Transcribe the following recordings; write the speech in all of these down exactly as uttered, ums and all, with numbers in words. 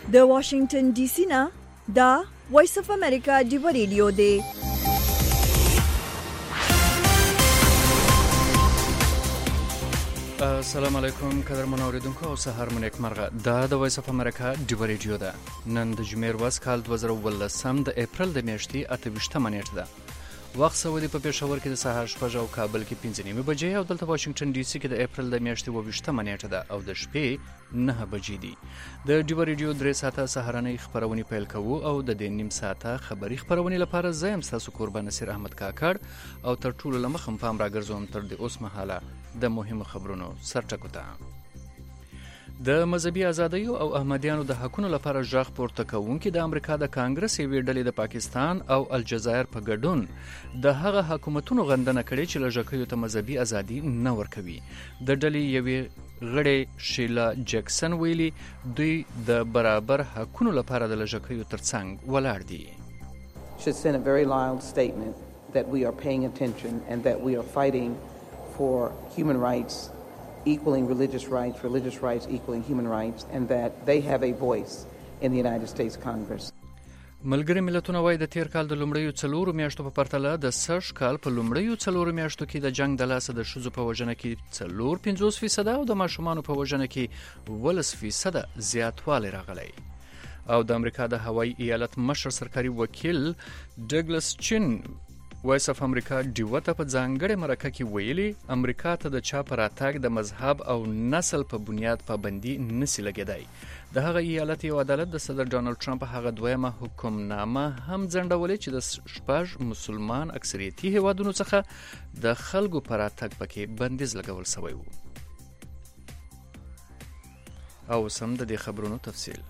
د واشنگټن ډي سي نه دا وایس اف امریکا دی ریډیو دی. السلام علیکم قدرمن اوریدونکو او سهار مو نیکمرغه. دا د وایس اف امریکا دی ریډیو ده. نن د جمعې ورځ کال دوه زره ولسم د اپریل د میاشتې اته ویشتمه نیټه ده. وخت سعودي په پېښور کې د سهار شپږ او کابل کې پنځه نیمې بجې او دلته واشنگټن ډي سي کې د اپریل د میاشتې اوه ویشتمه نیټه ده او د شپې نهه بجې دي. د ډیو ریډیو درې ساعته سهارنۍ خبرونه پیل کوو او د دې نیم ساعته خبري خبرونه لپاره زه یم تاسو قربان نصیر احمد کاکړ او تر ټولو لمخ هم پام راګرځوم تر د اوس مهاله د مهمو خبرونو سرټکو ته. د مذهبي ازادیو او احمدیانو د حقونو لپاره ژغ پورته کوونکي د امریکا د کانګرس یوې ډلې د پاکستان او الجزایر په ګډون د هغه حکومتونو غندنه کړې چې لږکیو ته مذهبي ازادي نه ورکوي. د ډلې یوې غړې شیلا جکسن ویلي دوی د برابر حقونو لپاره د لږکیو ترڅنګ ولاړ دي. Should send a very loud statement that we are paying attention and that we are fighting for human rights, equaling religious rights, religious rights equaling human rights, and that they have a voice in the United States Congress. ملګری ملتونه وايي د تیر کال د لومړیو څلورو میاشتو په پرتله د سږ کال په لومړیو څلورو میاشتو کې د جنگ د لاسه د ښځو په وژنه کې څلور پنځوس فیصده او د ماشومانو په وژنه کې ولس فیصده زیاتوالی راغلی. او د امریکا د هوایي ایالت مشر سرکاري وکیل ډګلس چین وایس اف امریکا ډیو ته په ځانګړې مرکه کې ویلي امریکا ته د چا پر اتاک د مذهب او نسل په بنیاد پابندي نسی لګیدای. د هغه ایالت یو عدالت د صدر ډانلډ ټرمپ هغه دویمه حکمنامه هم ځنډولې چې د شپږ مسلمان اکثریتي هیوادونو څخه د خلکو پر اتاک پکې بندیز لګول شوی وو. او سم د دې خبرونو تفصیل.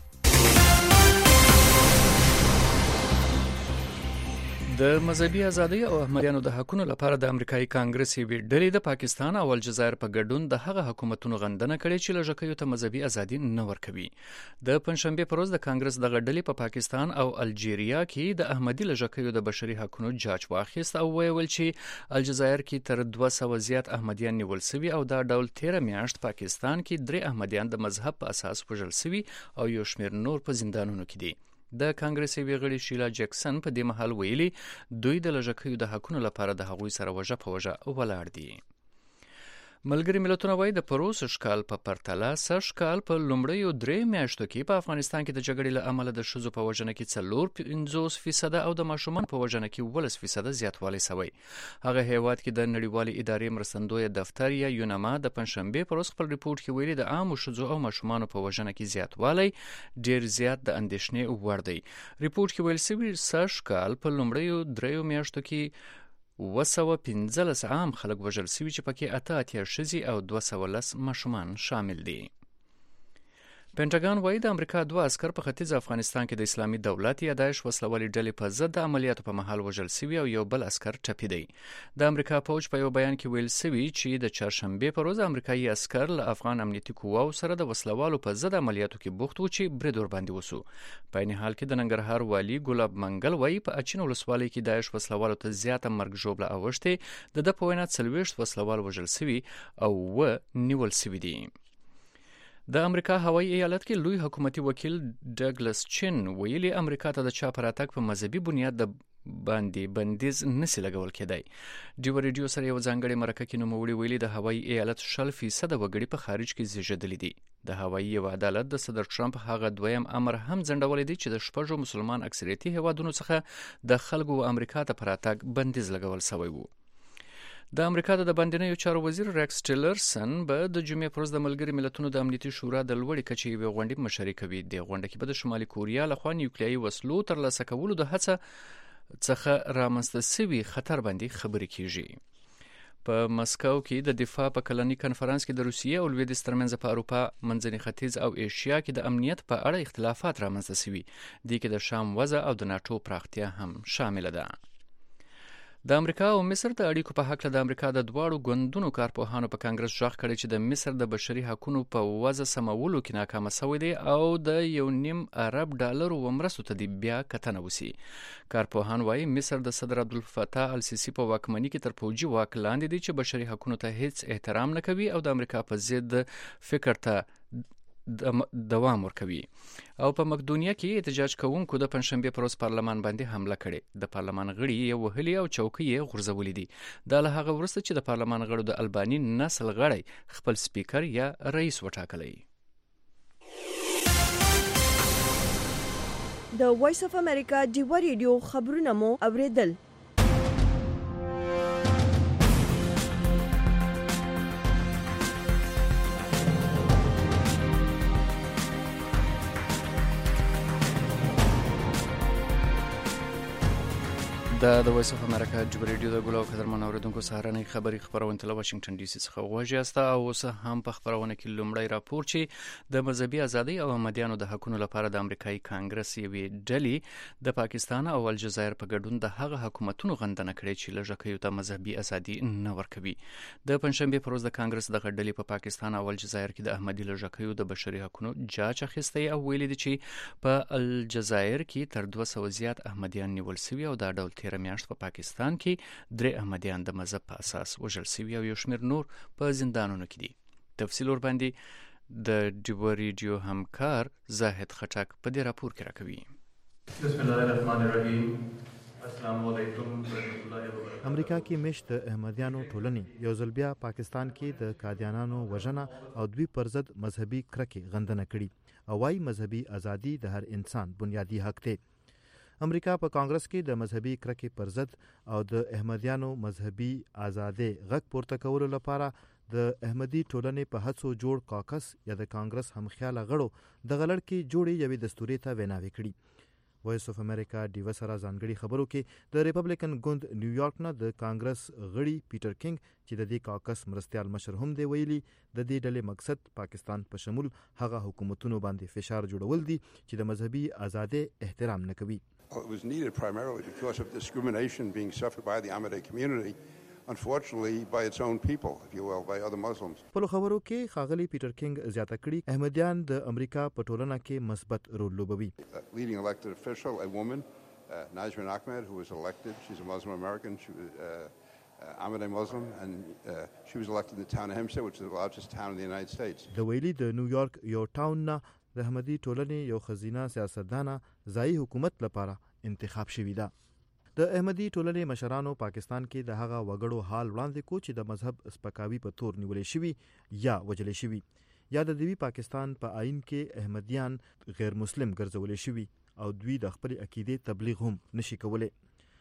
د مذهبي ازادۍ او احمدیانو د حقونو لپاره د امریکایي کانګرس یوې ډلې د پاکستان او الجزایر په ګډون د هغه حکومتونو غندنه کړې چې لږکیو ته مذهبي ازادي نه ورکوي. د پنځشنبه پر ورځ د کانګرس دغه ډلې په پاکستان او الجیریا کې د احمدي لږکیو د بشري حقونو جاج واخیست او ویل چې الجزایر کې تر دوه سوه زیات احمدیان نیول شوي او دا ډول تیره میاشت پاکستان کې درې احمدیان د مذهب په اساس وژل شوي او یو شمېر نور په زندانونو کې دي. د کانګرس یوې غړي شیلا جکسن په دې مهال ویلي دوی د لږکیو د حقونو لپاره د هغوی سره وژه په وژه ولاړ دي. ملګری ملتونه وايي د پروس ښکال په پرتله سږ کال په لومړیو درې میاشتو کې په افغانستان کې د جګړې له امله د ښځو په وژنه کې څلور پنځوس فیصده او د ماشومان په وژنه کې ولس فیصده زیاتوالی شوی. هغه هیواد کې د نړیوالې ادارې مرستندویه دفتر یا یونما د پنځشنبې پر ورځ خپل ریپورت کې ویلي د عامو ښځو او ماشومانو په وژنه کې زیاتوالی ډیر زیات د اندېښنې وړ دی. ریپورت کې ویل شوي سږ کال په لومړیو دریو میاشتو کې اوه سوه پنځلس عام خلک وژل شوي چې پکې اته اتیا ښځې او دوه سوه لس ماشومان شامل دي. پینټاګان وايي د امریکا دوه عسکر په ختیځ افغانستان کې د اسلامي دولت یا داعش وسلوالې ډلې په ضد د عملیاتو په مهال وژل شوي او یو بل عسکر ټپي دی. د امریکا پوځ په یو بیان کې ویل شوي چې د چهارشنبې په ورځ امریکایي عسکر له افغان امنیتي قواو سره د وسلوالو په ضد عملیاتو کې بوخت و چې برید ورباندې وسو. په عین حال کې د ننګرهار والي ګلاب منګل وايي په اچین ولسوالۍ کې داعش وسلوالو ته زیاته مرګ ژوبله اوښتې د ده په وینا څلوېښت وسلوال وژل شوي او اووه نیول شوي دي. د امریکا هوایي ایالت کې لوی حکومتي وکیل ډګلس چین ویلي امریکا ته د چا پر اتاک په مذهبي بنیاد د باندې بندیز نسی لګول کېدای. ډیو ریډیو سره یو ځانګړې مرکه کې نوموړي ویلي د هوایي ایالت شل فیصده وګړي په خارج کې زیږېدلي دي. د هوایي یو عدالت د صدر ټرمپ هغه دویم امر هم ځنډولی دی چې د شپږو مسلمان اکثریتي هیوادونو څخه د خلکو امریکا ته پر اتاک بندیز لګول شوی وو. د امریکا د بندنیو چارو وزیر ریکس ټیلرسن به د جمعې پر ورځ د ملګري ملتونو د امنیتي شورا د لوړې کچې یوې غونډې مشري کوي. دې غونډه کې به د شمالي کوریا لخوا نیوکلیایي وسلو ترلاسه کولو د هڅه څخه رامنځته شوي خطر باندې خبرې کیږي. په مسکو کې د دفاع په کلني کنفرانس کې د روسیې او لویدیځ ترمنځ په اروپا، منځني ختیځ او ایشیا کې د امنیت په اړه اختلافات رامنځته شوي. دې کې د شام وضع او د ناټو پراختیا هم شامله ده. د امریکا او مصر د اړیکو په هکله د امریکا د دواړو ګوندونو کارپوهانو په کانګرس ژغ کړی چې د مصر د بشري حقونو په وضع سمولو کې ناکامه شوی دی او د یو نیم ارب ډالرو مرستو ته د بیا کتنه وسی. کارپوهان وايي مصر د صدر عبدالفتاح السیسی په واکمنۍ کې تر پوجي واک لاندې دی چې بشري حقونو ته هیڅ احترام نه کوي او د امریکا په ضد فکر ته دوام ورکوي. او په مقدونیه کې احتجاج کوونکو د پنځشنبه پر ورځ پارلمان باندې حمله کړې. د پارلمان غړي یې وهلي او چوکۍ یې غورځولې دي. دا له هغه وروسته چې د پارلمان غړو د الباني نسل غړی خپل سپیکر یا رئیس وټاکلی. د وایس اف امریکا ډیوا ریډیو خبرونه مو اوریدل. دا د وایس اف امریکا ډیوا ریډیو د ګلو قدرمن اوریدونکو سهارنۍ خبري خبرونه له واشنگټن ډي سي څخه غوښیاسته او اوس هم په خبرونه کې لومړی راپور چې د مذهبي ازادۍ او مدیانو د حقوقو لپاره د امریکایي کانګرس یوې ډلې د پاکستان او الجزایر په ګډون د هغه حکومتونو غندنه کړې چې لږکیو ته مذهبي ازادي نه ورکوي. د پنځشنبه پر ورځ د کانګرس د ډلې په پاکستان او الجزایر کې د احمدي لږکیو د بشري حقوقو جاج اخیستی او ویلي دي چې په الجزایر کې تر دوه سوه زیات احمدیان نیول شوي او دا ډول تیر میاشت په پاکستان کې درې احمدیان د مذهب په اساس وژل شوي او یو شمېر نور په زندانونو کې دي. تفصیل ور باندې د ډیوا ریډیو همکار زاهد خټک په دې راپور کې راکوي. بسم الله الرحمن الرحیم. السلام علیکم ورحمۃ اللہ وبرکاتہ. امریکا کې مشت احمدیانو ټولنې یو ځل بیا پاکستان کې د قادیانانو وژنه او دوی پر ضد مذهبي کرکې غندنه کړي او وايي مذهبي ازادي د هر انسان بنیادی حق دی. امریکا په کانګرس کې د مذهبي کرکې پر ضد او د احمدیانو مذهبي ازادۍ غږ پورته کولو لپاره د احمدي ټولنې په هڅو جوړ کاکس یا د کانګرس همخیاله غړو د غلړ کې جوړې یوې دستوري ته ویناوي کړي. وایس اف امریکا ډیوا سره ځانګړي خبرو کې د ریپبلیکن ګوند نیویارک نه د کانګرس غړي پیټر کینګ چې د دې کاکس مرستیال مشر هم دی ویلي د دې ډلې مقصد پاکستان په شمول هغه حکومتونو باندې فشار جوړول دي چې د مذهبي ازادۍ احترام نه کوي. Well, it was needed primarily because of discrimination being suffered by the Ahmadi community, unfortunately by its own people, if you will, by other Muslims. په خبرو کې خاغلی پیټر کینګ زیاته کړي احمدیان د امریکا په ټولنه کې مثبت رول لوبوي. Leading elected official, a woman, uh, Najmin Ahmed, who was elected, she's a Muslim American, she was uh, uh, Ahmadi Muslim, and uh, she was elected in the town of Hempstead, which is the largest town in the United States. د ویلي د نیویارک یو ټاون نه د احمدي ټولنې یو خزینه سیاستدانه ځایي حکومت لپاره انتخاب شوی ده. د احمدي ټولنې مشرانو پاکستان کې د هغه وګړو حال وړاندې کو چې د مذهب سپکاوي په تور نیولې شوی یا وجلې شوی یا د دوی پاکستان په آئین کې احمدیان غیر مسلم ګرځولې شوی او دوی د خپل عقیدې تبلیغ هم نشي کولای.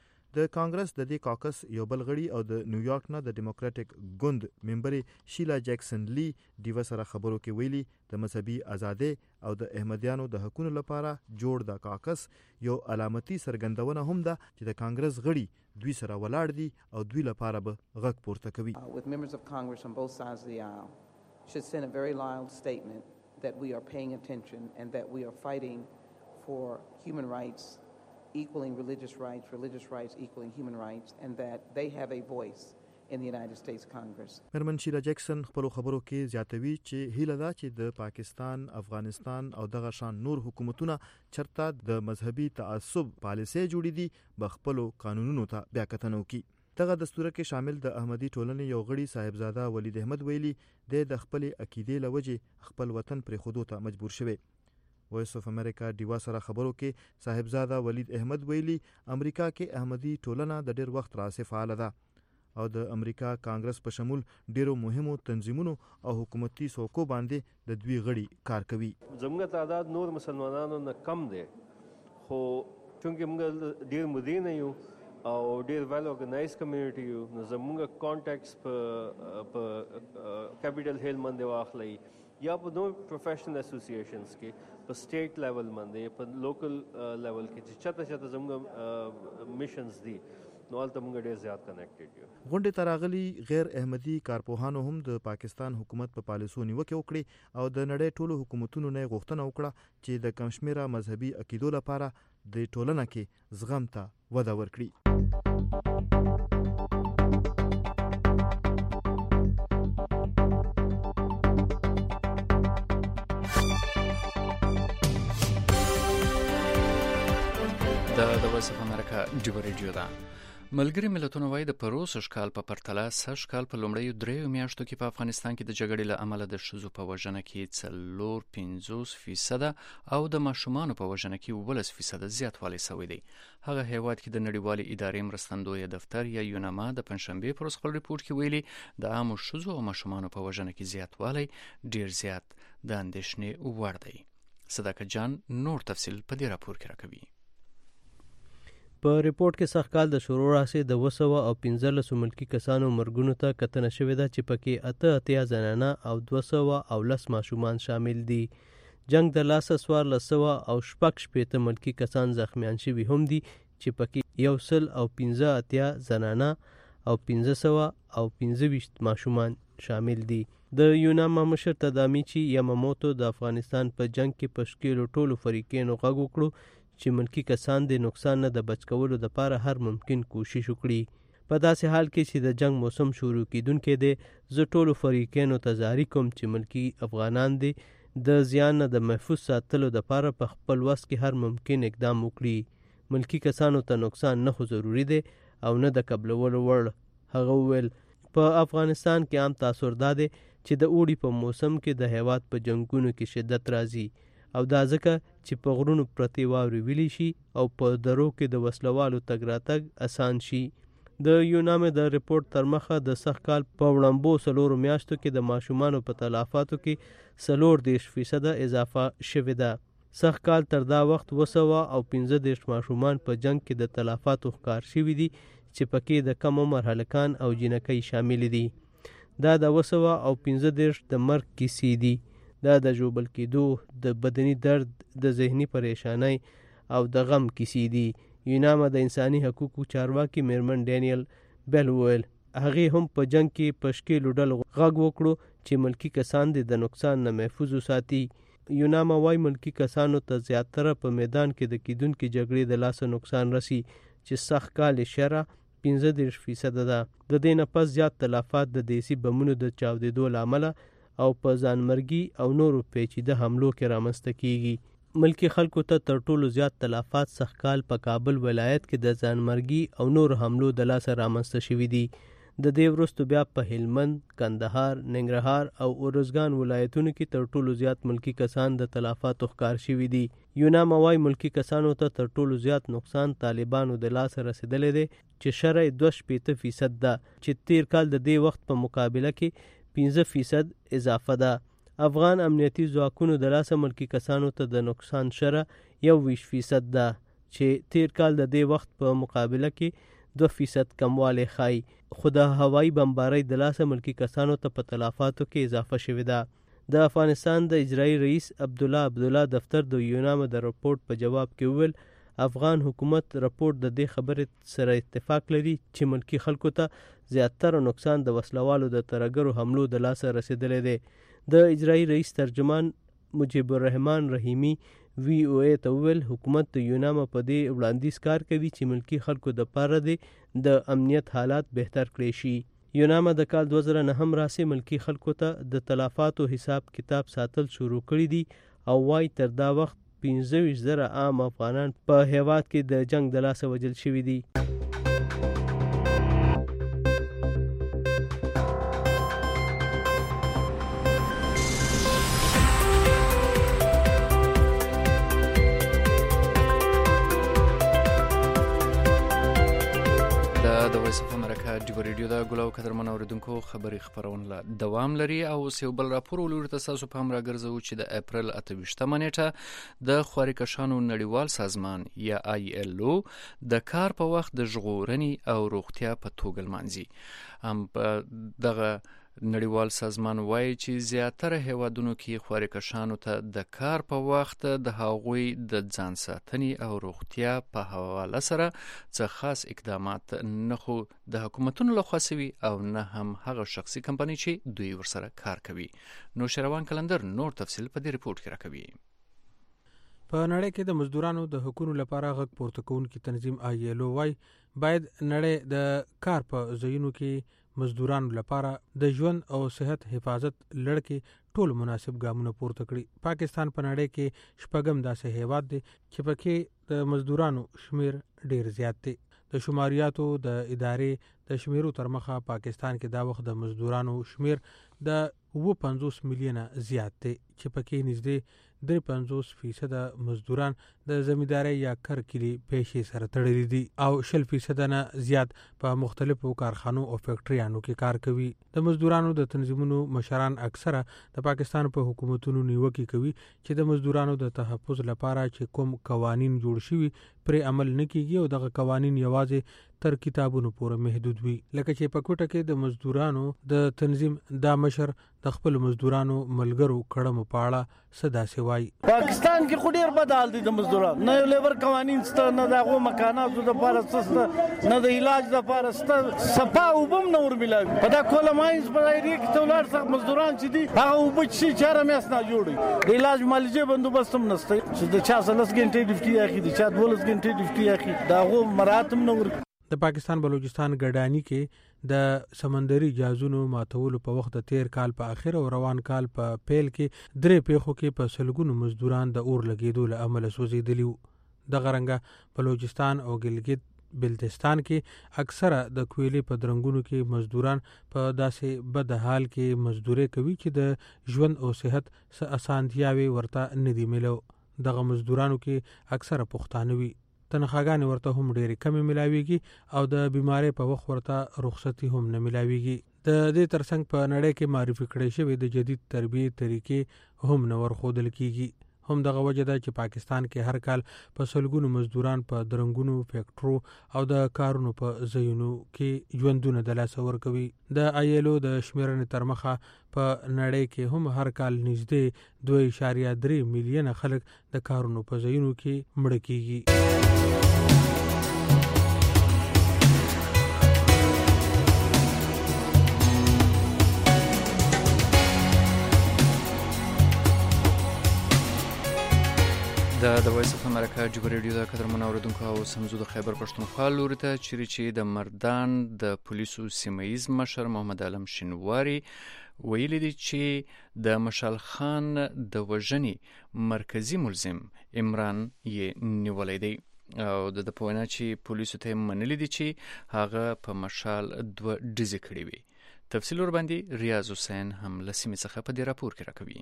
د کانګرس د دې کاکس یو بل غړي او د نیویارک نه د ډیموکراټک ګوند ممبرې شیلا جیکسن لی ډیوا سره خبرو کې ویلي د مذهبي ازادۍ او د احمدیانو د حقوقو لپاره جوړ د کاکس یو علامتي سرګندونه هم ده چې د کانګرس غړي دوی سره ولاړ دي او دوی لپاره به غږ پورته کوي. Uh, with members of Congress on both sides of the aisle should send a very loud statement that we are paying attention and that we are fighting for human rights, equaling religious rights, religious rights equaling human rights, and that they have a voice in the United States Congress. مرمن شیلا جیکسن خپل خبرو کې زیاتوي چې هیله ده چې د پاکستان، افغانستان او دغه شان نور حکومتونه چرته د مذهبي تعصب پالیسي جوړې دي بخپلو قانونونو ته بیا کتنه وکړي. دغه دستور کې شامل د احمدي ټولنې یو غړي صاحبزاده ولید احمد ویلي د خپل عقیدې لوجه خپل وطن پر خودو ته مجبور شوی. وایس اف امریکا ډیوا سره خبرو کې صاحبزاده ولید احمد ویلي امریکا کې احمدي ټولنه د ډیر وخت راځي فعال ده او د امریکا کانګرس په شمول ډیرو مهمو تنظیمونو او حکومتي څوکو باندې د دوی غړي کار کوي. زموږ تعداد نور مسلمانانو نه کم دی خو چونکې موږ ډیر مدین یو او ډیر ویل اورګنایز کمیونټي یو نو زموږ کانټیکټس په په کیپټل هیل باندې واخلي یا په نور پروفیشنل اسوسییشنز کې په سټیټ لیول باندې په لوکل لیول کې چې چاته چاته زموږ میشنز دي نو هلته موږ ډېر زیات کنیکټډ یو. غونډې ته راغلي غیر احمدي کارپوهانو هم د پاکستان حکومت په پالیسو نیوکې وکړې او د نړۍ ټولو حکومتونو نه غوښتنه وکړه چې د کم شمېره مذهبي عقیدو لپاره د ټولنه کې زغم ته وده ورکړي. د وایس اف امریکا ډیوا ریډیو ده. ملګری ملتونه وایي د پروس اشکال په پرتله سږ کال په لومړیو دریو میاشتو کې په افغانستان کې د جګړې له امله د ښځو په وژنه کې څلور پنځوس فیصده او د ماشومانو په وژنه کې اوولس فیصده زیاتوالی شوی دی. هغه هیواد کې د نړیوالې ادارې مرستندویه دفتر یا یوناما د پنجشنبې پر ورځ خپل ریپورټ کې ویلي د عامو ښځو او ماشومانو په وژنه کې زیاتوالی ډیر زیات د اندېښنې وړ دی. صداقت جان نور تفصیل په دې راپور کې راکوي. په ریپورت کې سږ کال د شروع راهیسې د اوه سوه او پنځلسو ملکي کسانو مرګونو ته کتنه شوې ده چې پکې اته اتیا زنانه او دوه سوه او لس ماشومان شامل دي. جنگ د لاسه څوارلس سوه او شپږ شپېته ملکي کسان زخمیان شوي هم دي چې پکې یو سل او پنځه اتیا زنانه او پنځه سوه او پنځه ویشت ماشومان شامل دي. د یوناما مشر تدامیچی یاماموتو د افغانستان په جنگ کې په ښکېلو ټولو فریقینو غږ وکړو چې ملکی کسان د نقصان نه د بچ کولو لپاره هر ممکن کوشش وکړي. په داسې حال کې چې د جنگ موسم شروع کیدونکی دی، زه ټولو فریقینو ته زاری کوم چې ملکی افغانان دي د زیان نه د محفوظ ساتلو لپاره په خپل وس کې هر ممکن اقدام وکړي. ملکی کسانو ته نقصان نه خو ضروري دی او نه د قبلولو وړ. هغه وویل په افغانستان کې عام تاثر دا دی چې د اوړي په موسم کې د هیواد په جنگونو کې شدت راځي او دا ځکه چې په غرونو پرتې واورې ویلی شي او په درو کې د وسلوالو تګ راتګ اسان شي. د یونامې د ریپورت تر مخه د سږ کال په وړاندبو څلورو میاشتو کې د ماشومانو په تلفاتو کې څلور دېرش فیصده اضافه شوې ده. سږ کال تر دا وخت اوه سوه او پنځه دېرش ماشومان په جنگ کې د تلفاتو ښکار شوي دي چې پکې د کم عمر هلکان او جینکۍ شامل دي. دا د اوه سوه او پنځه دېرش د مرګ کیسې دي. دا د ژوبل کېدو، د بدني درد، د ذهني پریشانۍ او د غم کیسې دي. یوناما د انساني حقوقو چارواکي میرمن ډینیل بیل وویل هغې هم په جنگ کې په ښکېلو ډلو غږ وکړو چې ملکي کسان دې د نقصان نه محفوظ وساتي. یوناما وایي ملکي کسانو ته زیاتره په میدان کې د کیدونکې جګړې د لاسه نقصان رسي چې سږ کال یې شرح پنځه دېرش فیصده ده. د دې نه پس زیات تلفات د دیسي بمونو د چاودېدو له امله او په ځانمرګي او نورو پیچیده حملو کې رامنځته کیږي. ملکی خلکو ته تر ټولو زیات تلفات سږ کال په کابل ولایت کې د ځانمرګي او نورو حملو د لاسه رامنځته شوي دي. د دې وروسته بیا په هلمند، کندهار، ننګرهار او ارزګان ولایتونو کې تر ټولو زیات ملکی کسان د تلفاتو ښکار شوي دي. یوناما وایي ملکی کسانو ته تر ټولو زیات نقصان طالبانو د لاسه رسېدلی دی چې شرح دوه شپېته فیصد ده چې تیر کال د دې وخت په مقابله کې پنځه فیصد اضافه ده. افغان امنیتي ځواکونو د لاسه ملکی کسانو ته د نقصان شرح یو ویشت فیصد ده چې تیر کال د دې وخت په مقابله کې دوه فیصد کموالی ښایي. خو د هوایي بمبارۍ د لاسه ملکی کسانو ته په تلفاتو کې اضافه شوې ده. د افغانستان د اجرایي رئیس عبدالله عبدالله دفتر د یوناما د رپورټ په جواب کې وویل افغان حکومت رپورټ د دې خبرې سره اتفاق لري چې ملکی خلکو ته زیاتره نقصان د وسلوالو د ترهګرو حملو د لاسه رسېدلی دی. د اجرایي رئیس ترجمان مجيب الرحمن رحیمي وی او ای ته وویل حکومت د یوناما په دې وړاندیز کار کوي چې ملکی خلکو دپاره دې د امنیت حالات بهتر کړی شي. یوناما د کال دوه زره نهم راهیسې ملکی خلکو ته د تلفاتو حساب کتاب ساتل شروع کړي دي او وایي تر دا وخت پنځه ویشت زره عام افغانان په هیواد کې د جنگ د لاسه وژل شوي دي. د وایس اف امریکا ډیو ریډیو دا ګلو قدرمن اوریدونکو خبري خبرونه لا دوام لري او سیو بل راپور ولورته تاسو په امر راګرځو چې د اپریل اته ویشتمه نیټه د خوارکشانو نړیوال سازمان یا آی ایل او د کار په وخت د ژغورنې او روغتیا په توګه لمانځي. ام په دغه نړیوال سازمان وایي چې زیاتره هیوادونو کې خوارکشانو ته د کار په وخت د هغوی د ځان ساتنې او روغتیا په حواله سره څه خاص اقدامات نه خو د حکومتونو لخوا سوي او نه هم هغه شخصي کمپنۍ چې دوی ورسره کار کوي. نو شروان کلندر نور تفصیل په دې ریپورت کې راکوي. په نړۍ کې د مزدورانو د حقوقو لپاره غږ پورته کوونکی تنظیم آی ایل او وايي باید نړۍ د کار په ځایونو کې مزدورانو لپاره د ژوند او صحت حفاظت لړکې ټول مناسب ګامونه پورته کړي. پاکستان په نړۍ کې شپږم داسې هیواد دی چې پکې د مزدورانو شمیر ډیر زیات دی. د شماریاتو د ادارې د شمیرو تر مخه پاکستان کې دا وخت د مزدورانو شمیر د اوه پنځوس میلیونه زیات دی چې پکې نږدې درې پنځوس فیصد مزدوران د زمیندارۍ یا کرکلي پیشې سره تړلي دي او شل فیصد نه زیات په مختلفو کارخانو او فیکټریانو کې کار کوي. د مزدورانو د تنظیمونو مشران اکثره د پاکستان په حکومتونو نیوکې کوي چې د مزدورانو د تحفظ لپاره چې کوم قوانین جوړ شوي پرې عمل نه کیږي او دغه قوانین یوازې تر کتابونو پورې محدود وي. لکه چې په کوټه کې د مزدورانو د تنظیم دا مشر د خپل مزدورانو ملګرو کړمو پاړه صدا سی وای پاکستان کې خو ډیر بد حال دي د مزدورانو، نه یو لیبر قوانین ست، نه دغه مکاناتو د لپاره ست، نه د علاج د لپاره ست، صفا وبم نور ملاوي په دا کوله ماینز په ایریا کې تولار څخه مزدوران چې دي هغه وب چې چاره میاس نه جوړي، د علاج مالجه بندوبست هم نشته چې د چا سلس غنټې ډیوټي اخی دي، چا دولس غنټې ډیوټي اخی دا غو مراتب نور. د پاکستان بلوچستان ګډانی کې د سمندري جهازونو ماتولو په وخت د تیر کال په اخر او روان کال په پیل کې درې پیښو کې په سلګونو مزدوران د اور لګیدو له امله سوځېدلي وو. دغه رنګه بلوچستان او ګلګت بلتستان کې اکثره د کویلې په درنګونو کې مزدوران په داسې بد حال کې مزدوري کوي چې د ژوند او صحت څه اسانتیاوي ورته نه دي ملو. دغه مزدورانو کې اکثره پښتانه وي، تنخواګانې ورته هم ډېرې کمې ملاویږي او د بیمارۍ په وخت ورته رخصتي هم نه ملاویږي. د دې ترڅنګ په نړۍ کې معرفي کړی شوی د جدید تربیې طریقې هم نه ورښودل کیږي. هم دغه وجه ده چې پاکستان کې هر کال په سلګونو مزدوران په درنګونو فیکټرو او د کارونو په ځایونو کې ژوندونه د لاسه ورکوي. د آیلو د شمیرنې تر مخه په نړۍ کې هم هر کال نږدې دوه اعشاریه درې میلیونه خلک د کارونو په ځایونو کې مړه کیږي. د د وایس اف امریکا جګ ریډیو د قدرمن اوریدونکو او سمزو د خیبر پښتونخوا لوري ته چیرې چې د مردان د پولیسو سیمایي مشر محمد علم شینواری ویلي دي چې د مشال خان د وژنې مرکزی ملزم عمران یې نیولی دی او د په وینا چې پولیسو ته منلي دي چې هغه په مشال دوه ډزې کړې وي. تفصیل ور باندې ریاض حسین هم له سیمې څخه په دې راپور کې راکوي.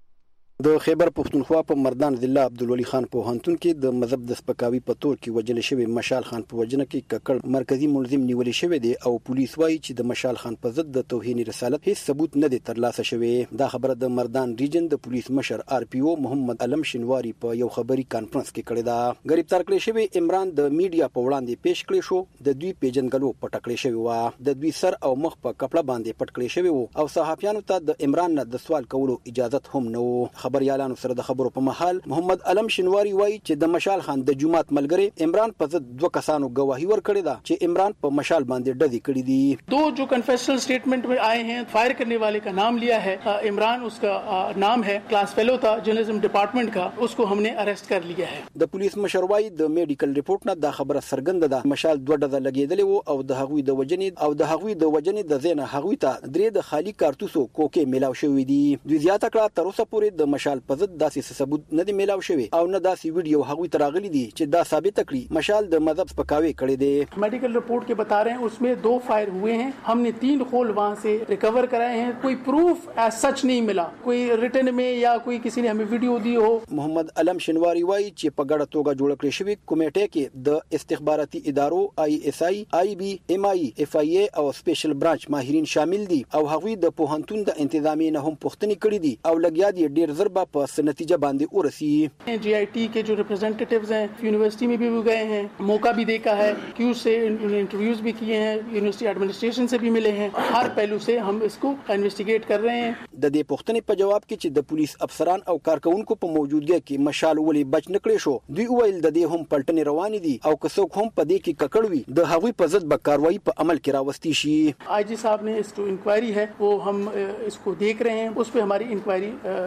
د خیبر پښتونخوا په مردان ضلع عبدالولي خان پوهنتون کې د مذهب د سپکاوي په تور کې وجل شوی مشال خان په وجنه کې ککړ مرکزی ملزم نیول شوی دی او پولیس وایي چې د مشال خان په ضد د توهین رسالت هیڅ ثبوت نه دی ترلاسه شوی. دا خبره د مردان ریجن د پولیس مشر آر پی او محمد علم شینواری په یو خبري کانفرنس کې کړی دا. گرفتار کړی شوی عمران د میډیا په وړاندې پیش کړی شو. د دوی پیژنګلو پټ کړی شوی و، د دوی سر او مخ په کپړه باندې پټ کړی شوی و او صحافیانو ته د عمران نه د سوال کولو اجازه هم نه و. خبريالانو سره خبرو په محل محمد علم شینواری وایي چې د مشال خان د جماعت ملګری عمران په ضد دوه کسانو گواهی ورکړې ده چې عمران په مشال باندې ډزې کړې دي. دو जो confessional statement में आए हैं, फायर करने वाले का नाम लिया है, इमरान उसका नाम है, क्लास फेलो था जर्नलिज्म डिपार्टमेंट का, उसको हमने अरेस्ट कर लिया है. د پولیس مشر وایي د میډیکل ریپورت نه دا خبره څرګنده ده مشال دوه ډزې لګېدلې وو او د هغوی د وجنې او د هغوی د وجنې د زینه هغوی ته درې د خالی کارتوسو کوکې ملاو شوې دي. دوی زیاته کړه تر اوسه پورې د مشال په ضد داسې ثبوت نه دی ملاو شوی او نه داسې ویډیو هغوی ته راغلي دي چې دا ثابت کړي مشال د مذهب سپکاوی کړی دی. मेडिकल रिपोर्ट के बता रहे हैं उसमें दो फायर हुए हैं, हमने तीन खोल वहां से रिकवर कराए हैं. कोई प्रूफ एज सच नहीं मिला, कोई रिटन में या कोई किसी ने हमें वीडियो दी हो. محمد علم شینواری وایي چې په ګډه توګه جوړ کړی شوی کمیټه کې د استخباراتي ادارو آی اس آی آی بی ایم آی اف آی ای او سپیشل برانچ ماهرین شامل دي او هغوی د پوهنتون د انتظامی نه هم پوښتنې کړې دي او لګیا دي ډیر زر به په نتیجه باندې ورسی. जी आई टी के जो रिप्रेजेंटेटिव्स हैं यूनिवर्सिटी में भी गए हैं, मौका भी देखा है, क्यू से इंटरव्यूज भी किए हैं, यूनिवर्सिटी एडमिनिस्ट्रेशन से भी मिले हैं. हर पहलू से हम इसको इन्वेस्टिगेट कर रहे हैं. د دې پوښتنې په جواب کې چې د پولیس افسران او کارکونکو په موجودګۍ کې مشال ولې بچ نکړي شو, دوی ویل د دې هم پلټنې روانې دي او که څوک هم په دې کې ککړ وي د هغوی په ضد به کاروایی په عمل کې راوستي شي. आई जी साहब ने इसको इंक्वायरी है वो हम इसको देख रहे हैं, उस पर हमारी इंक्वायरी जारी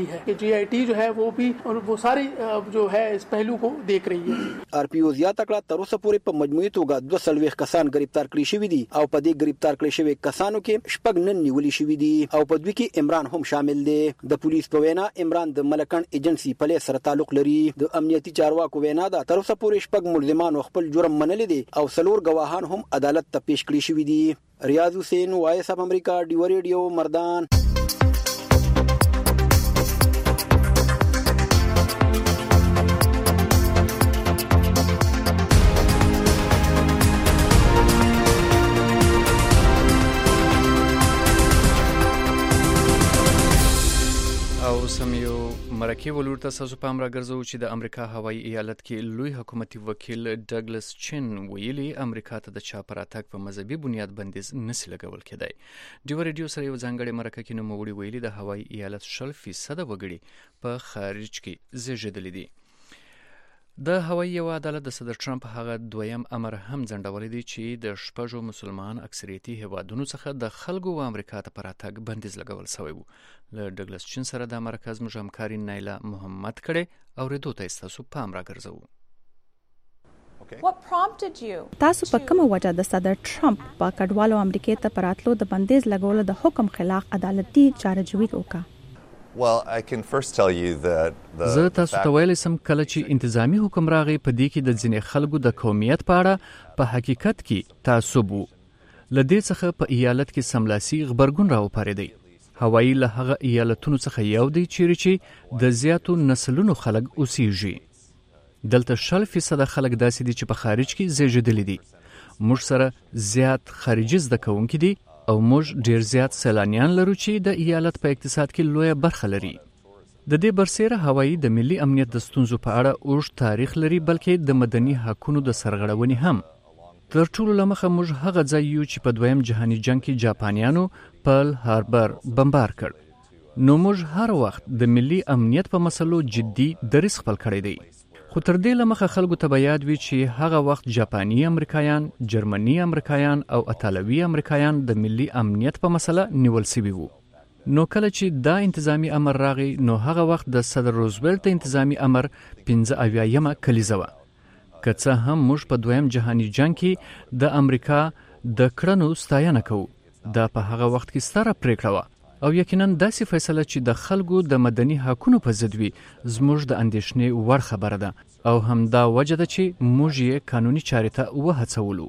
है कि जी आई टी जो है वो भी और वो सारी जो है इस पहलू को देख रही है. آر پی او زیاته کړه تر اوسه پورې په مجموعي توګه دوه څلوېښت کسان گرفتار کړي شوي دي او په دې گرفتار کړي شوي کسانو کې شپږ نن نیولي شوي دي او په دوی کې عمران هم شامل دی. د پولیس په وینا عمران د ملکن ایجنسی پولیس سره تعلق لري. د امنیتي چارواکو وینا ده تر اوسه پورې شپږ ملزمان خپل جرم منلي دي او څلور ګواهان هم عدالت ته پیش کړي شوي دي. ریاض حسین وایس اف امریکا ډیو ریډیو مردان. او سم یو مرکه ولور ته تاسو پام راګرځو چې د امریکا هوایي ایالت کې لوی حکومتي وکیل ډګلس چین ویلي امریکا ته د چا پر اتاک په مذهبي بنیاد بندیز نسی لګول کېدای. ډیو ریډیو سره یو ځانګړی مرکه کې نوموړي ویلي د هوایي ایالت شل فیصد وګړي په خارج کې زیږیدلي دي. د هوایي یو عدالت د صدر ټرمپ هغه دویم امر هم ځنډولی دی چې د شپږو مسلمان اکثریتي هیوادونو څخه د خلکو و امریکا ته پر اتاک بندیز لګول شوی وو. له ډګلس چین سره د مرکز موږ همکاري نایلا محمد کړي او ریدو ته تاسو پام راګرځو. تاسو په کومه وجه د صدر ټرمپ په کډوالو امریکا ته پراتلو د بندیز لګولو د حکم خلاف عدالتي چارهجوړي وکړه؟ Well, I can first tell you that the زه تاسو ته ویلی سم کله چې انتظامی حکم راغی په دې کې د ځینې خلکو د قومیت په اړه په حقیقت کې تعصب وو. له دې څخه په ایالت کې سملاسي غبرګون راوپارېدی. هوایي له هغه ایالتونو څخه یو دی چیرې چې د زیاتو نسلونو خلک اوسیږي. دلته شل فیصده خلک داسې دي چې په خارج کې زیږیدلي دي. موږ سره زیات خارجي زده کوونکي دي او موږ ډیر زیات سیلانیان لرو چې د ایالت په اقتصاد کې لویه برخه لري. د دې برسیره هوایي د ملي امنیت د ستونزو په اړه اوږد تاریخ لري بلکې د مدني حقونو د سرغړونې هم. تر ټولو له مخه موږ هغه ځای یو چې په دویم جهاني جنګ کې جاپانیانو پرل هاربر بمبار کړ. نو موږ هر وخت د ملي امنیت په مسلو جدي دریځ خپل کړی دی. خو تر دې له مخه خلکو ته به یاد وي چې هغه وخت جاپاني امریکایان، جرمني امریکایان او ایتالوي امریکایان د ملي امنیت په مسله نیول سوي وو. نو کله چې دا انتظامی امر راغی نو هغه وخت د صدر روزولټ انتظامی امر پنځه اویایمه کلیزه وه. که څه هم موږ په دویم جهاني جنګ کې د امریکا د کړنو ستاینه کوو، دا په هغه وخت کې ستره پریکړه وه او یقینا داسې فیصله چې د خلکو د مدني حقونو په ضد وي زموږ د اندېښنې وړ خبره ده او همدا وجه ده چې موږ یې قانوني چارې ته وهڅولو.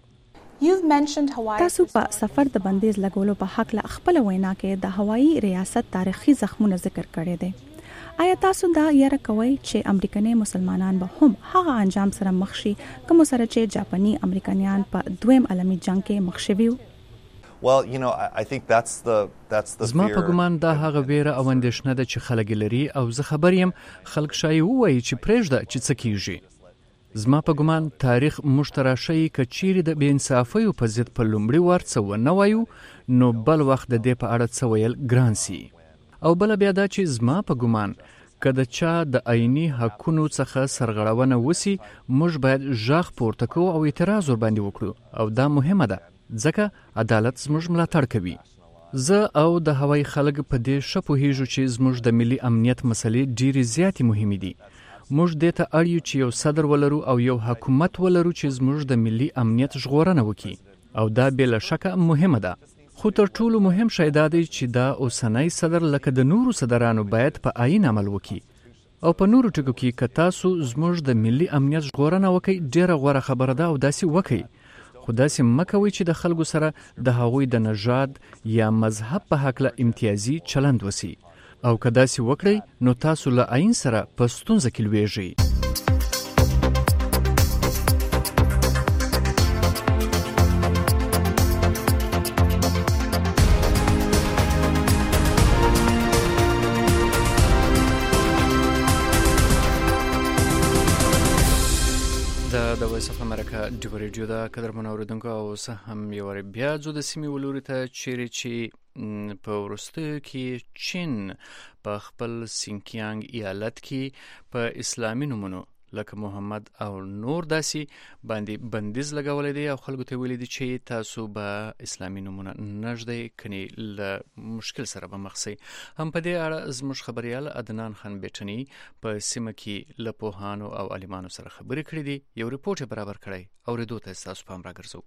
تاسو په سفر د بندیز لګولو په حق له خپل وینا کې د هوایي ریاست تاریخي زخمونه ذکر کړی دی. آیا تاسو دا یاره کوئ چې امریکایي مسلمانان به هم هغه انجام سره مخ شي کوم سره چې جاپاني امریکایان په دویم عالمي جنگ کې مخ شوي وو؟ Well, you know, I think that's the that's the زما په ګمان دا هغه ویره او اندېښنه ده چې خلک لري او زه خبر یم خلک شایي ووایي چې پرېږده چې څه کیږي. زما په ګمان تاریخ موږ ته راشي که چیرې د بې انصافیو په ضد په لومړي وار څه ونه وایو نو بل وخت د دې په اړه څه ویل ګران سي. او بله بیا دا چې زما په ګمان که د چا د عیني حقونو څخه سرغړونه وسی موږ باید غږ پورته کوو او اعتراض ورباندې وکړو او دا مهمه ده ځکه عدالت زموږ ملاتړ کوي. زه او د هوایي خلک په دې ښه پوهیږو چې زموږ د ملي امنیت مسلې ډېرې زیاتې مهمې دي. موږ دې ته اړ یو چې یو صدر ولرو او یو حکومت ولرو چې زموږ د ملي امنیت ژغورنه وکړي او دا بې له شکه مهمه ده. خو تر ټولو مهم شی دا دی چې دا اوسنی صدر لکه د نورو صدرانو باید په آیین عمل وکړي او په نورو ټکو کې که تاسو زموږ د ملي امنیت ژغورنه وکړئ ډېره غوره خبره ده او داسې وکړئ. خو داسې مه کوئ چې د خلکو سره د هغوی د نژاد یا مذهب په هکله امتیازي چلند وسی او که داسې وکړئ نو تاسو له آیین سره په ستونزه کې لویږئ. د وایس اف امریکا ډیو ریډیو دا قدرمن اوریدونکو او اوس هم یو وار بیا ځو د سیمې ولوري ته چیرې چې په وروستیو کې چین په خپل سینکیانګ ایالت کې په اسلامي نومونو لکه محمد او نور داسي باندې بندیز لګولې دي او خلکو ته ویلي دي چې تاسو به اسلامي نمونه نږدې کني له مشکل سره به مخ شئ. هم په دې اړه زموږ خبريال عدنان خان بیٹنی په سیمه کې له پوهانو او عالمانو سره خبرې کړې دي. یو ریپورت برابر کړی او ردو ته تاسو پام راګرځو.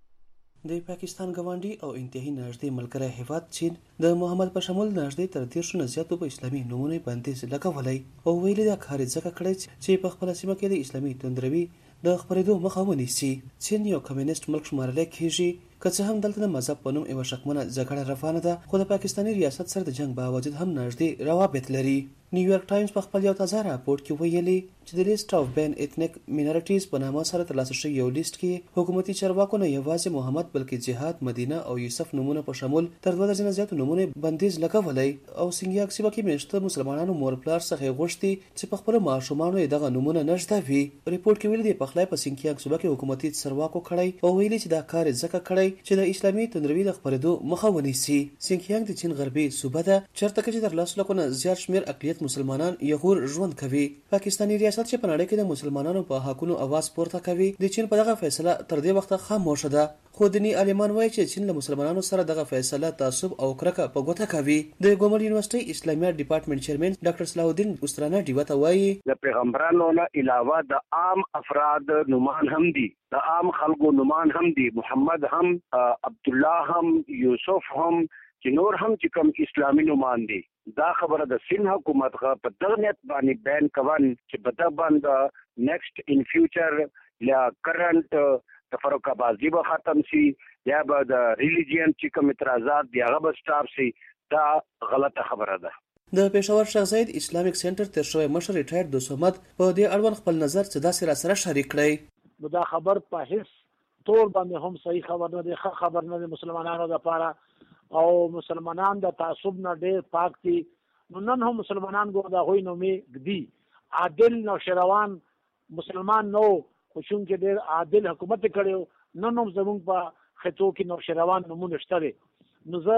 د پاکستان ګاونډي او انتهایی نږدې ملګری هیواد چین د محمد په شمول نږدې تر دیرشو نه زیاتو په اسلامي نمونه بندیز لګولی او ویلي دا کار ځکه کړی چې په خپله سیمه کې د اسلامي توندروي د خپرېدو مخه ونیسي. چین یو کمیونست ملک شمارلی کېږي، که څه هم دلته د مذهب په نوم یوه شکمنه جګړه روانه ده، خو د پاکستاني ریاست سره د جنګ باوجود هم نږدې روابط لري. نیویارک ټایمز په خپل یو تازه راپورټ کې ویلي چې د لیست اف بین ایتنیک مینارټیز په نامه سره ترلاسه شوی یو لیست کې حکومتي چارواکو نه یوازې محمد بلکې جهاد، مدینه او یوسف نمونه په شمول تر دوه درجنه زیاتو نمونه بندیز لګولی او سنګیاک سیمه کې میشته مسلمانانو مور پلار څخه غوښتي چې په خپلو ماشومانو یې دغه نمونه نږدې وي. ریپورټ کې ویلي دی پخلی په سنګیاک صوبه کې حکومتي چارواکو کړی او ویلي چې دا کار ځکه کړی چې د اسلامي توندروي د خپرېدو مخه ونیسي. سنګیاک د چین غربي صوبه ده چېرته چې تر لس لکو نه زیات شمېر اقلیت مسلمانان یغور ژوند کوي. پاکستاني ریاست چې په نړۍ کې د مسلمانانو په حقونو اواز پورته کوي د چین په دغه فیصله تر دې وخته خاموشه ده، خو دیني عالمان وایي چې چین له مسلمانانو سره دغه فیصله تعصب او کرکه په ګوته کوي. د ګومل یونیورسيټي اسلامیات ډپارټمنټ چیرمن ډاکټر صلاح الدین استرانه ډیوه ته وایي د پیغمبرانو نه علاوه د عام افراد نومان هم دي، د عام خلکو نومان هم دي، محمد هم، عبد الله هم، یوسف هم، چې نور هم چې کوم اسلامي نومان دي. دا خبره د سین حکومت غا په دغه نیت باندې بیان کوي چې په دغه باندې نیکسټ ان فیوچر یا کرنٹ تفرقه بازی به ختم شي یا به د ریلیجن چې کوم اعتراضات دی هغه به سٹاپ شي. دا غلطه خبره ده. د پېښور شیخ زاید اسلامیک سنټر تر شوی مشر ریټایر د صمد په دې اړوند خپل نظر چې دا سره سره شریک کړی. دا خبر په هیڅ تور باندې هم صحیح خبر نه دی، ښه خبر نه دی مسلمانانو لپاره او مسلمانان د تعصب نه ډېر پاک دي. نو نن هم مسلمانان ګور د هغوی نومې ږدي. عادل نوشروان مسلمان نو خو چونکې ډېر عادل حکومت یې کړی و، نن هم زموږ په خطو کې نوشروان نومونه شته دی. نو زه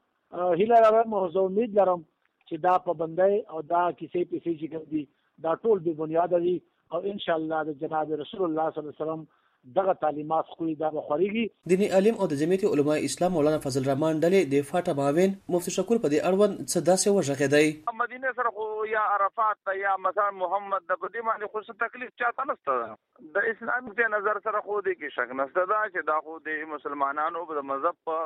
هیله لرم او زه امید لرم چې دا پابندۍ او دا کیسې پیسې چې کوم دي دا ټول بې بنیاده دي او انشاءالله د جناب رسول الله صلی الله علیه وسلم دغه تعلیمات خو دا بخوریږي. دیني عالم او د جمعیت علماء اسلام مولانا فضل الرحمن ډلې د فاټا باوین مفتی شکور په دې اړوند څه داسې وژغېدی. مدینه سره خو یا عرفات یا مثلا محمد د په دې باندې خو څه تکلیف چاته نشته. د اسلام په نظر سره خو دې کې شک نشته دا چې دا خو د مسلمانانو په مذهب په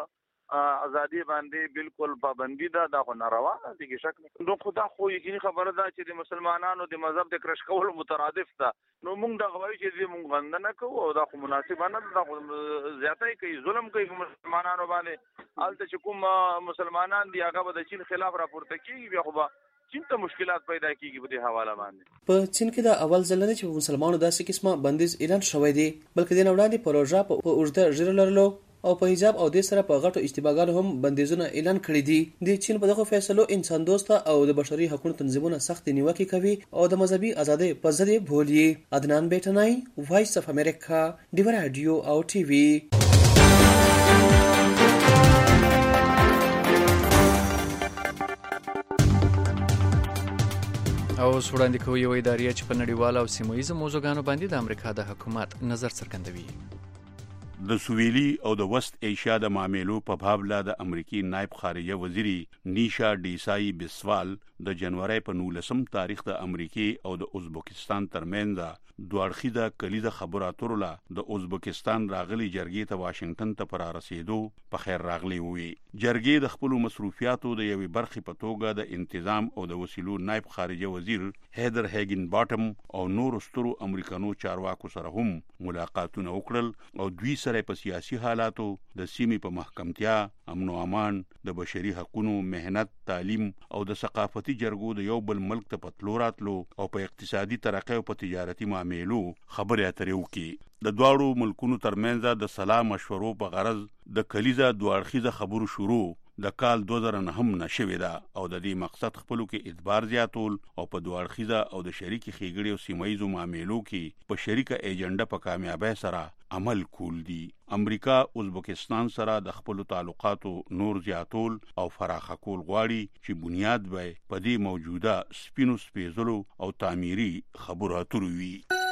ازادي باندې بالکل پابندي ده، دا خو ناروا دي کې شک نه. نو خدا خو یقیني خبره ده چې د مسلمانانو د مذهب د کرش کول مترادف ده. نو موږ دا غواړو چې دې موږ غند نه کوو او دا خو مناسب نه ده. دا زیاتې کوي، ظلم کوي مسلمانانو باندې. الته چې کوم مسلمانان دی هغه د چین خلاف راپورته کیږي، بیا خو چین ته مشکلات پیدا کیږي په دې حواله باندې. په چین کې دا اول ځل نه چې مسلمانانو داسې قسمه بندیز اعلان شوی دی، بلکې د وړاندې پروژه په اوږده ژیره لرلو او په حجاب او د سره په غټو اشتباهګانو هم بندیزونه اعلان کړي دي. د چین په دغه فیصلو انسان دوسته او د بشري حقوقو تنظیمونه سخت نیوکه کوي او د مذهبي ازادۍ په ضد بولي. عدنان بیٹنای، وایس اف امریکا، ډیو رادیو او ټي وي. او وړاندې کوي یو ادارې چې په نړیوال او سیمه موضوعګانو باندې د امریکا د حکومت نظر څرګندوي. د سویلي او د وست ایشیا د معاملو په باب لا د امریکای نائب خارجه وزیری نیشا ډیسای بسوال د جنوري په نولسم تاریخ د امریکای او د ازبکستان ترمنځ دوړخیده کلیده خبرو اترو لا د ازبکستان راغلي جرګې ته واشنگټن ته پر رسیدو په خیر راغلي وي. جرګې د خپل مصروفیاتو د یوې برخې په توګه د انتظام او د وسیلو نائب خارجه وزیر هیدر هیګن باټم او نور سترو امریکانو چارواکو سره هم ملاقاتونه وکړل او دوی سره په سیاسي حالاتو د سیمې په محکمتیا، امن او امان، د بشري حقوقو، مهنت، تعلیم او د ثقافتي جرګو د یو بل ملک ته پتلو راتلو او په اقتصادي ترقۍ او په تجارتي معاملو خبرې اترې وکړي. د دواړو ملکونو ترمنځ د سلام مشورو په غرض د کلیزه دوه اړخیزه خبرو شروع د کال دوه زره نه هم نشوي ده او د دې مقصد خپلو کې اعتبار زیاتول او په دوه اړخیزه او د شریکي ښېګړې او سیمه ییزو معاملو کې په شریکه ایجنډا په کامیابۍ سره عمل کول دي. امریکا ازبکستان سره د خپلو تعلقاتو نور زیاتول او فراخه کول غواړي چې بنیاد به په دې موجوده سپینو سپیزلو او تعمیري خبرو اترو وي.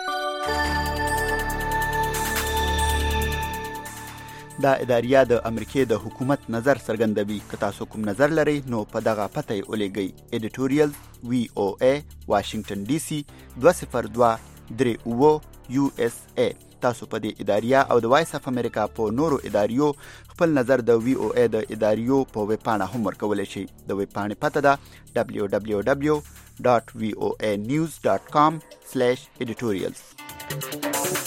دا اداریه د امریکای د حکومت نظر څرګندوي. که تاسو کوم نظر لرئ نو په دغه پته یې ولېږئ. ایډیټوریال وی او ای واشنگټن ډي سي دوه صفر دوه درې اووه یو اس ای. تاسو په دې اداریه او د وایس اف امریکا په نورو اداریو خپل نظر د وی او ای د اداریو په ویب پاڼه هم ورکولی شئ. د ویب پاڼې پته ده دبلیو دبلیو دبلیو ډاټ وی او ای نیوز ډاټ کام سلیش ایډیټوریالز.